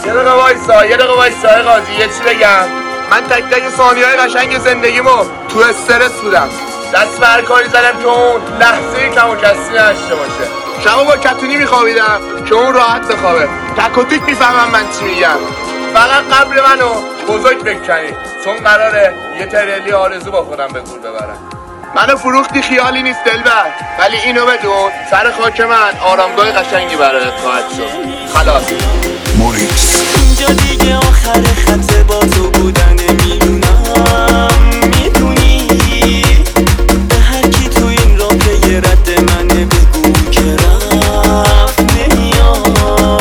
یه دقیقه وایسا قاضی، یه چی بگم. من تک تک ثانیه‌های قشنگ زندگیمو تو استرس بودم، دست بر کاری زدم که اون لحظه کم و کسی نشته باشه. شبا با کتونی میخوابیدم که اون راحت بخوابه. تک و تیک میفهمم من چی میگم. فقط قبل منو بزرگ بکنی، چون قراره یه تریلی آرزو با خودم به گور ببرم. منو فروختی خیالی نیست دلبر، ولی اینو بدون سر خاک من آرامگاه قشنگی برای خواهد شد. خلاص موریکس. اینجا دیگه آخر خط با تو بودن میدونم، میدونی به هر کی تو این راه که یه رد منه بگو که رفت نمیاد.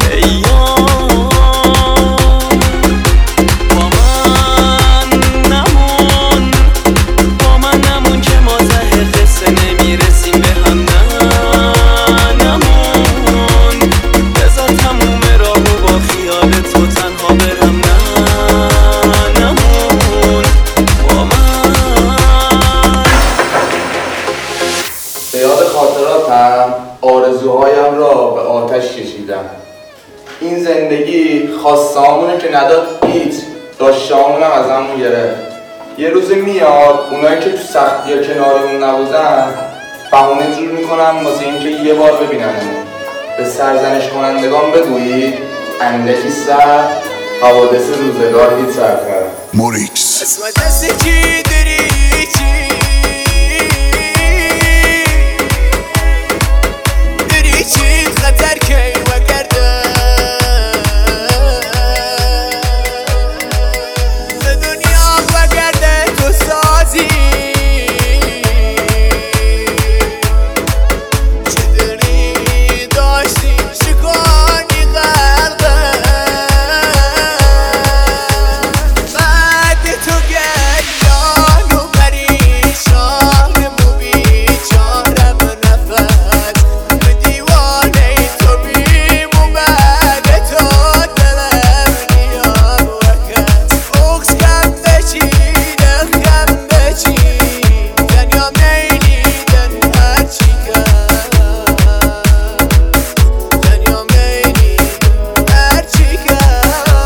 با من نمون که ما ته قصه نمیرسیم به هم. نمون بذار تموم راهو با خیال تو تنها برم. نمون با من. به یاد خاطراتم آرزوهایم را به آتش کشیدم. این زندگی خواسته‌هامونه که نداد هیچ، داشته‌هامونم از همون گرفت. یه روز میاد اونایی که تو سختی‌ها کنارمون نبودن بهونه جور میکنم واسه اینکه یه بار ببیننمون. به سرزنش کنندگان بگویید اندکی سر حوادث روزگار هیچ سرکرد. موریکس. اسم دستی چی داری چی داری چی خطر کی وگرده دنیا وگرده تو سازی چه داری داشتی شکانی غرقه بعد تو گریان و پریشان مو بیچاره به نفت به دیوانه تو بیمون بعد تو دلم نیان وقت فوکس کم بچی دل کم بچی دنیا میلیدن هرچی کرد دنیا میلیدن هرچی کرد.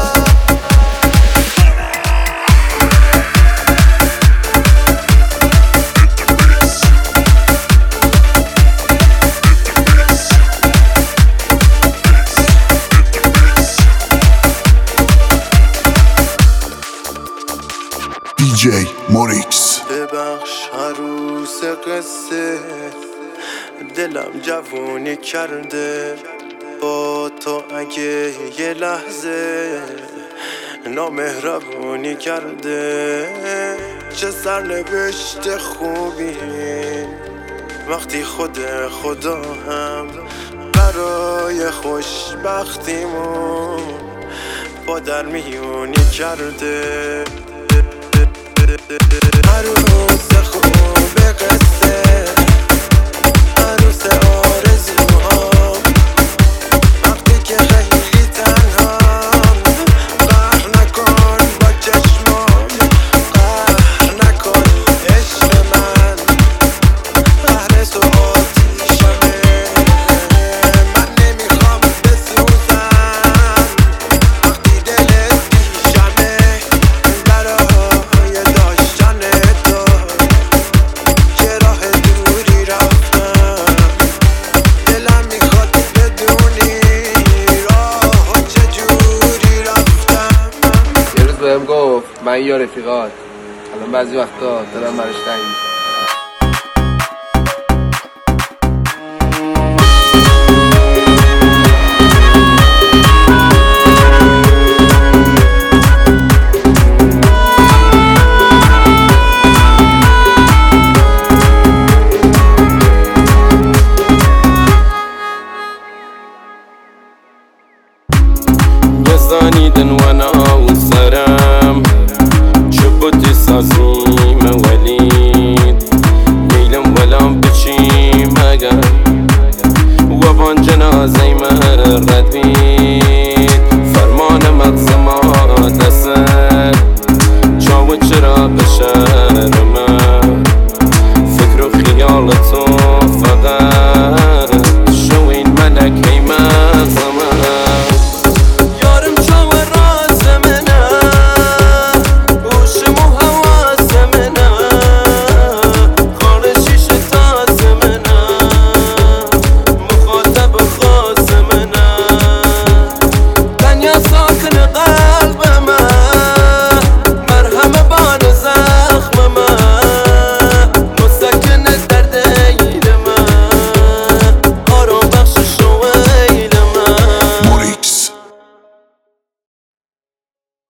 دیجی موریکس. ببخش عروس قصه دلم جوونی کرده با تو اگه یه لحظه نامهربونی کرده. چه سرنوشت خوبی وقتی خود خدا هم برای خوشبختیمون با در میونی کرده. عروس خوب قصه عروس آرزوها وقتی که خیلی تنهام قهر نکن با چشمام قهر نکن عشق من قهر تو آتیشمه من نمیخوام بسوزم وقتی دلت پیشمه برای داشتن تو چه راه دوری رفتم دلم میخواد بدونی راه چجوری رفتم. یه روز بهم گفت من یا رفیقات الان بعضی وقتا دلم براش تنگ میشه. بزنیدن وانا و سرم چوبتی سازیم ولید میلم ولم بچیم اگر و بان جنازه من رد بید